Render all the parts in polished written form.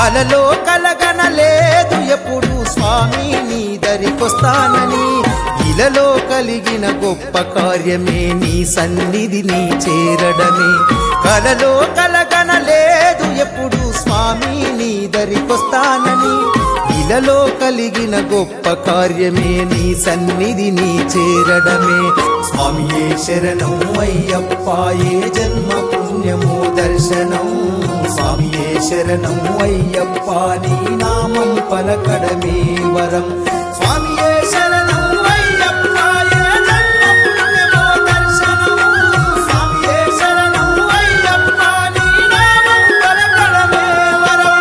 కలలో కలగనలేదు ఎప్పుడు స్వామి నీ దరికొస్తానని, ఇలలో కలిగిన గొప్ప కార్యమే నీ సన్నిధిని చేరడమే. కలలో కలగనలేదు ఎప్పుడు స్వామి నీ దరికొస్తానని, ఇలలో కలిగిన గొప్ప కార్యమే నీ సన్నిధిని చేరడమే. స్వామియే శరణం అయ్యప్ప ఏ జన్మ పుణ్యమో దర్శనం, స్వామియే శరణం అయ్యప్ప నీ నామం పలకడమే వరం. స్వామియే శరణం అయ్యప్ప ఏ జన్మ పుణ్యమో దర్శనం, స్వామియే శరణం అయ్యప్ప నీ నామం పలకడమే వరం.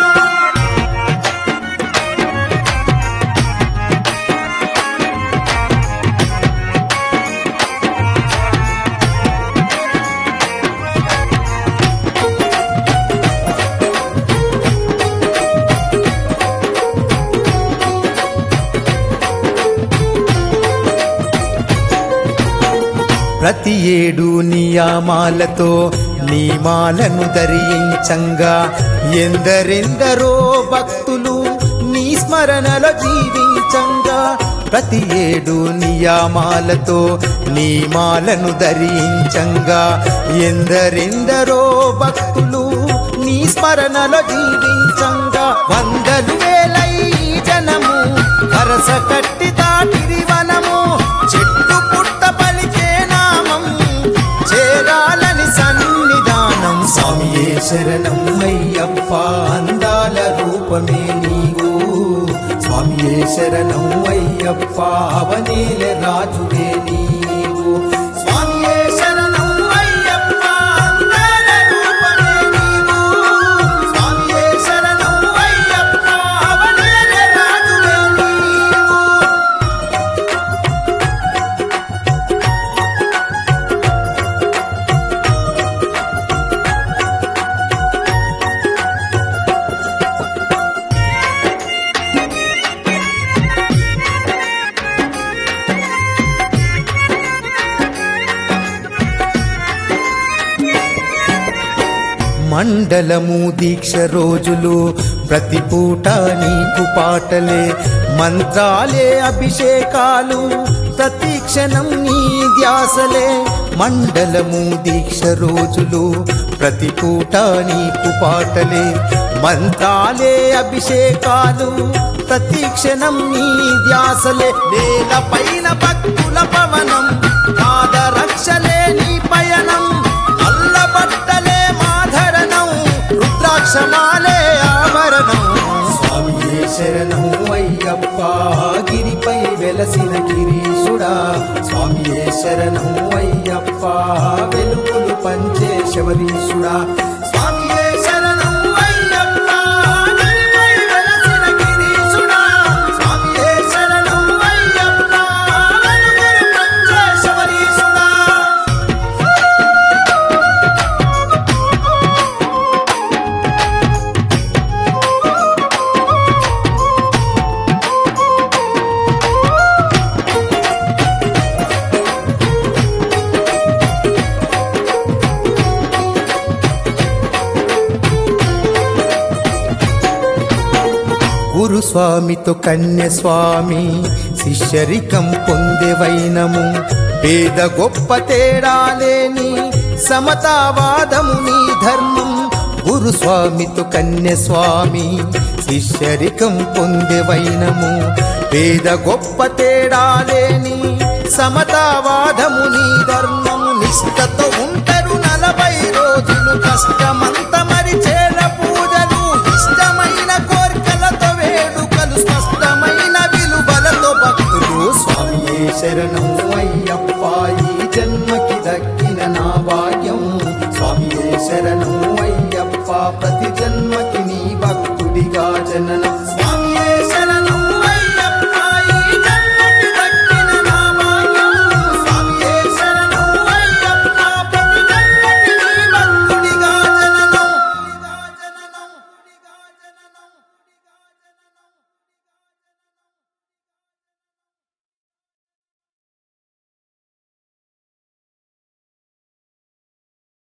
ప్రతి ఏడు నియామాలతో నీ మాలను ధరించంగా, ఎందరెందరో భక్తులు నీ స్మరణలో జీవించంగా. ప్రతి ఏడు నియామాలతో నీ మాలను ధరించంగా, ఎందరెందరో భక్తులు నీ స్మరణలో జీవించంగా. వందలు వేలై జనము వరస కట్టి దాటిరి వనము, చెట్టు పుట్ట పలికే నామం చేరాలని సన్నిధానం. స్వామియే శరణం అయ్యప్ప అందాల రూపమే నీవు, స్వామియే శరణం అయ్యప్ప అవనీల రాజువే నీవు. స్వామియే శరణం అయ్యప్ప అందాల రూపమే నీవు, స్వామియే శరణం అయ్యప్ప అవనీల రాజువే నీవు. మండలము దీక్ష రోజులు ప్రతి పూట నీకు పాటలే, మంత్రాలే అభిషేకాలు ప్రతి క్షణం నీ ధ్యాసలే. మండలము దీక్ష రోజులు ప్రతి పూట నీకు పాటలే, మంత్రాలే అభిషేకాలు ప్రతి క్షణం నీ ధ్యాసలే. నేల పైన భక్తుల పవనం పాదరక్షలే నీ పయనం, నల్ల బట్టలే మాధరణం రుద్రాక్షమాలే ఆభరణం. స్వామియే శరణం అయ్యప్ప గిరిపై వెలసిన గిరీశుడా, స్వామియే శరణం అయ్యప్ప వెలుగులు పంచే శబరీశుడా. స్వామియే శరణం అయ్యప్ప గిరిపై వెలసిన గిరీశుడా, స్వామియే శరణం అయ్యప్ప వెలుగులు పంచే శబరీశుడా. గురుస్వామితో కన్యస్వామి శిష్యరికం పొందే వైనము, పేద గొప్ప తేడాలేని సమతావాదము నీ ధర్మం. గురుస్వామితో కన్యస్వామి శిష్యరికం పొందే వైనము, పేద గొప్ప తేడాలేని సమతావాదము నీ ధర్మము. నిష్ఠతో ఉంటారు 40 రోజులు, కష్టమంత మరిచేల పూజలు, ఇష్టమైన కోరికలతో వేడుకలు, స్పష్టమైన విలువలతో భక్తులు. స్వామియే శరణం అయ్యప్ప ఈ జన్మకి దక్కిన నా భాగ్యం, స్వామియే శరణం అయ్యప్ప ప్రతి జన్మకి నీ భక్తుడిగా జననం.